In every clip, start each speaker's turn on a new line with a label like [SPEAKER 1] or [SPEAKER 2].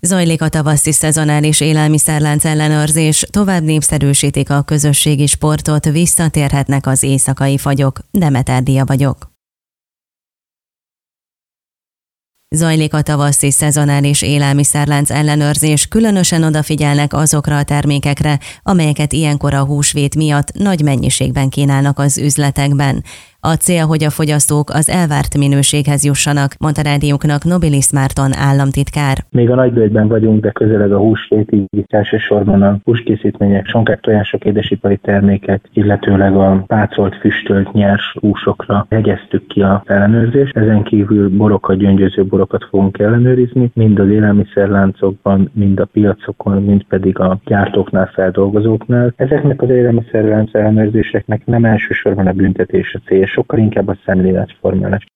[SPEAKER 1] Zajlik a tavaszi szezonális élelmiszerlánc ellenőrzés, tovább népszerűsítik a közösségi sportot, visszatérhetnek az éjszakai fagyok. Demeter Díja vagyok. Zajlik a tavaszi szezonális élelmiszerlánc ellenőrzés, különösen odafigyelnek azokra a termékekre, amelyeket ilyenkor a húsvét miatt nagy mennyiségben kínálnak az üzletekben. A cél, hogy a fogyasztók az elvárt minőséghez jussanak, mondta rádiónknak Nobilis Márton államtitkár.
[SPEAKER 2] Még a nagybőjtben vagyunk, de közeleg a húsvét, így elsősorban a húskészítmények, sonkák, tojások, édesipari termékek, illetőleg a pácolt, füstölt, nyers húsokra hegyeztük ki az ellenőrzést. Ezen kívül borokat, gyöngyöző borokat fogunk ellenőrizni, mind az élelmiszerláncokban, mind a piacokon, mind pedig a gyártóknál, feldolgozóknál. Ezeknek az élelmiszerlánc ellenőrzéseknek nem elsősorban a büntetés a cél, sokkal inkább a szemléletformálás.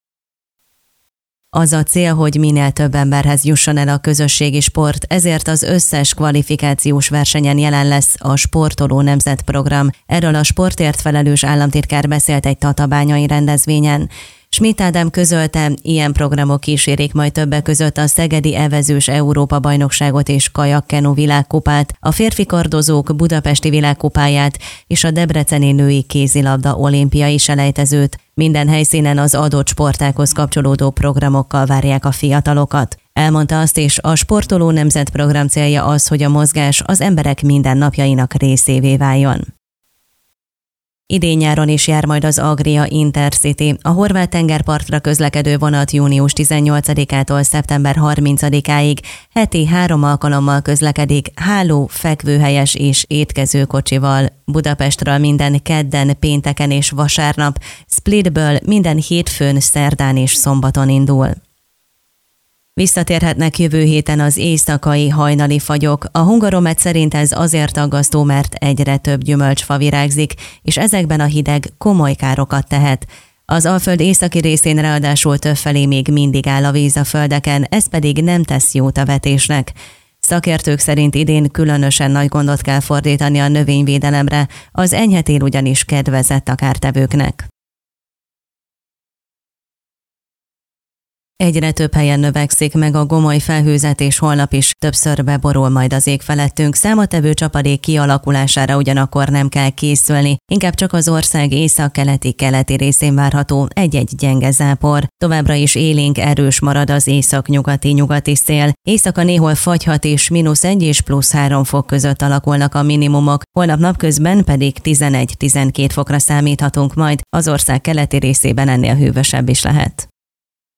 [SPEAKER 1] Az a cél, hogy minél több emberhez jusson el a közösségi sport, ezért az összes kvalifikációs versenyen jelen lesz a Sportoló Nemzetprogram. Erről a sportért felelős államtitkár beszélt egy tatabányai rendezvényen. Schmidt Ádám közölte, ilyen programok kísérik majd többek között a szegedi evezős Európa-bajnokságot és kajakkenu világkupát, a férfi kardozók budapesti világkupáját és a debreceni női kézilabda olimpiai selejtezőt. Minden helyszínen az adott sportághoz kapcsolódó programokkal várják a fiatalokat. Elmondta azt is, a Sportoló Nemzetprogram célja az, hogy a mozgás az emberek mindennapjainak részévé váljon. Idén-nyáron is jár majd az Agria Intercity, a horvát tengerpartra közlekedő vonat június 18-ától szeptember 30-áig heti 3 alkalommal közlekedik háló, fekvőhelyes és étkezőkocsival. Budapestről minden kedden, pénteken és vasárnap, Splitből minden hétfőn, szerdán és szombaton indul. Visszatérhetnek jövő héten az éjszakai hajnali fagyok. A Hungaromet szerint ez azért aggasztó, mert egyre több gyümölcsfa virágzik, és ezekben a hideg komoly károkat tehet. Az Alföld északi részén ráadásul többfelé még mindig áll a víz a földeken, ez pedig nem tesz jót a vetésnek. Szakértők szerint idén különösen nagy gondot kell fordítani a növényvédelemre, az enyhe tél ugyanis kedvezett a kártevőknek. Egyre több helyen növekszik meg a gomoly felhőzet, és holnap is többször beborul majd az ég felettünk. Számottevő csapadék kialakulására ugyanakkor nem kell készülni, inkább csak az ország északkeleti részén várható egy-egy gyenge zápor. Továbbra is élénk erős marad az északnyugati szél. Éjszaka néhol fagyhat, és -1 és +3 fok között alakulnak a minimumok. Holnap napközben pedig 11-12 fokra számíthatunk majd, az ország keleti részében ennél hűvösebb is lehet.